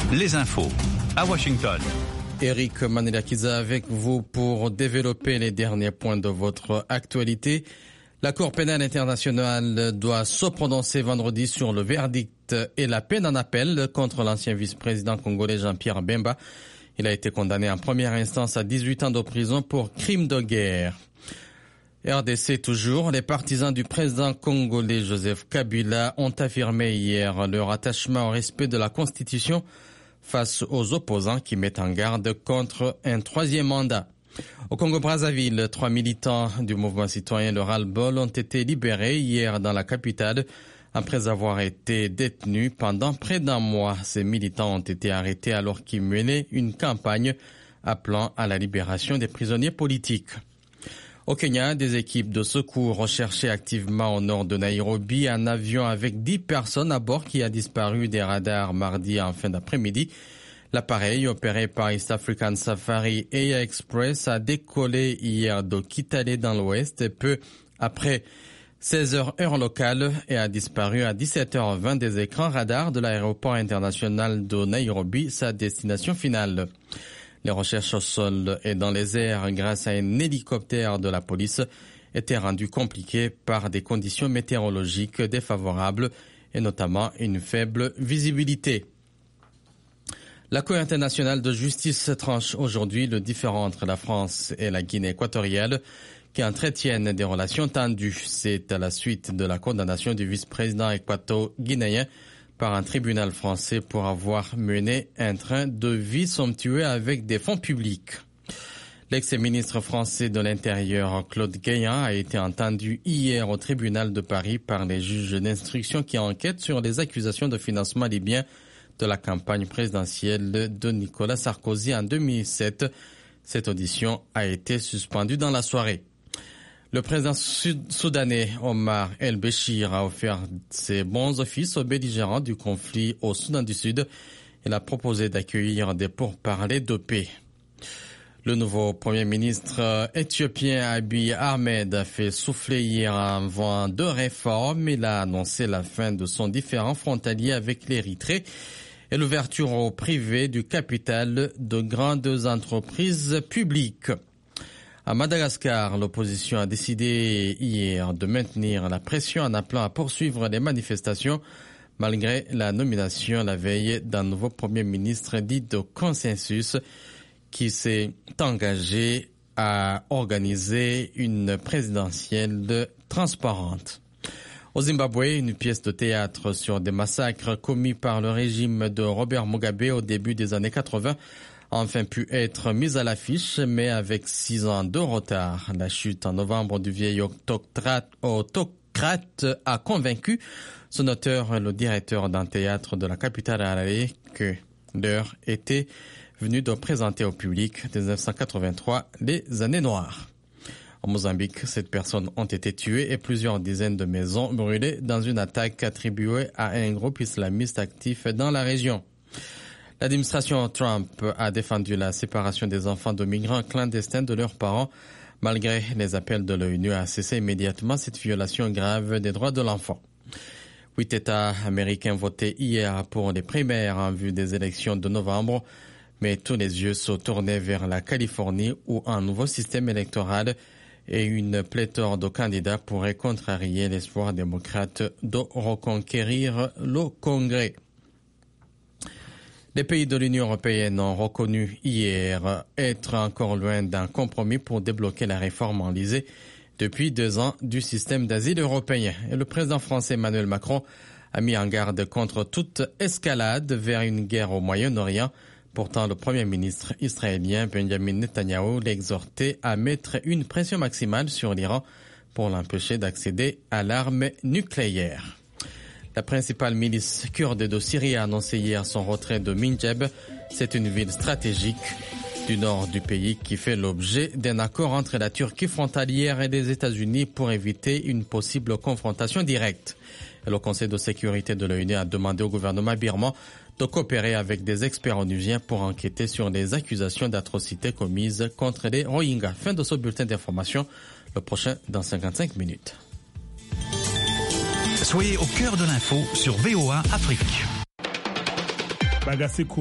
les infos à Washington. Eric Manelakiza avec vous pour développer les derniers points de votre actualité. La Cour pénale internationale doit se prononcer vendredi sur le verdict et la peine en appel contre l'ancien vice-président congolais Jean-Pierre Bemba. Il a été condamné en première instance à 18 ans de prison pour crime de guerre. RDC toujours, les partisans du président congolais Joseph Kabila ont affirmé hier leur attachement au respect de la Constitution face aux opposants qui mettent en garde contre un troisième mandat. Au Congo-Brazzaville, 3 militants du mouvement citoyen Le Ras-le-Bol ont été libérés hier dans la capitale après avoir été détenus pendant près d'un mois. Ces militants ont été arrêtés alors qu'ils menaient une campagne appelant à la libération des prisonniers politiques. Au Kenya, des équipes de secours recherchaient activement au nord de Nairobi un avion avec 10 personnes à bord qui a disparu des radars mardi en fin d'après-midi. L'appareil, opéré par East African Safari Air Express, a décollé hier de Kitale dans l'ouest et peu après 16h heure locale et a disparu à 17h20 des écrans radars de l'aéroport international de Nairobi, sa destination finale. Les recherches au sol et dans les airs grâce à un hélicoptère de la police étaient rendues compliquées par des conditions météorologiques défavorables et notamment une faible visibilité. La Cour internationale de justice tranche aujourd'hui le différend entre la France et la Guinée équatoriale qui entretiennent des relations tendues. C'est à la suite de la condamnation du vice-président équato-guinéen par un tribunal français pour avoir mené un train de vie somptueux avec des fonds publics. L'ex-ministre français de l'Intérieur, Claude Guéant, a été entendu hier au tribunal de Paris par les juges d'instruction qui enquêtent sur les accusations de financement libyen de la campagne présidentielle de Nicolas Sarkozy en 2007. Cette audition a été suspendue dans la soirée. Le président soudanais Omar El-Béchir a offert ses bons offices aux belligérants du conflit au Soudan du Sud. Il a proposé d'accueillir des pourparlers de paix. Le nouveau premier ministre éthiopien Abiy Ahmed a fait souffler hier un vent de réforme. Il a annoncé la fin de son différend frontalier avec l'Érythrée et l'ouverture au privé du capital de grandes entreprises publiques. À Madagascar, l'opposition a décidé hier de maintenir la pression en appelant à poursuivre les manifestations malgré la nomination la veille d'un nouveau premier ministre dit de consensus qui s'est engagé à organiser une présidentielle transparente. Au Zimbabwe, une pièce de théâtre sur des massacres commis par le régime de Robert Mugabe au début des années 80 a enfin pu être mise à l'affiche, mais avec 6 ans de retard. La chute en novembre du vieil autocrate a convaincu son auteur, le directeur d'un théâtre de la capitale Harare, que l'heure était venue de présenter au public 1983 les années noires. En Mozambique, 7 personnes ont été tuées et plusieurs dizaines de maisons brûlées dans une attaque attribuée à un groupe islamiste actif dans la région. L'administration Trump a défendu la séparation des enfants de migrants clandestins de leurs parents, malgré les appels de l'ONU à cesser immédiatement cette violation grave des droits de l'enfant. 8 États américains votaient hier pour les primaires en vue des élections de novembre, mais tous les yeux se tournaient vers la Californie où un nouveau système électoral et une pléthore de candidats pourraient contrarier l'espoir démocrate de reconquérir le Congrès. Les pays de l'Union européenne ont reconnu hier être encore loin d'un compromis pour débloquer la réforme enlisée depuis 2 ans du système d'asile européen. Et le président français Emmanuel Macron a mis en garde contre toute escalade vers une guerre au Moyen-Orient. Pourtant, le premier ministre israélien Benjamin Netanyahou l'a exhorté à mettre une pression maximale sur l'Iran pour l'empêcher d'accéder à l'arme nucléaire. La principale milice kurde de Syrie a annoncé hier son retrait de Minjab. C'est une ville stratégique du nord du pays qui fait l'objet d'un accord entre la Turquie frontalière et les États-Unis pour éviter une possible confrontation directe. Et le Conseil de sécurité de l'ONU a demandé au gouvernement birman de coopérer avec des experts onusiens pour enquêter sur les accusations d'atrocités commises contre les Rohingyas. Fin de ce bulletin d'information, le prochain dans 55 minutes. Soyez au cœur de l'info sur VOA Afrique.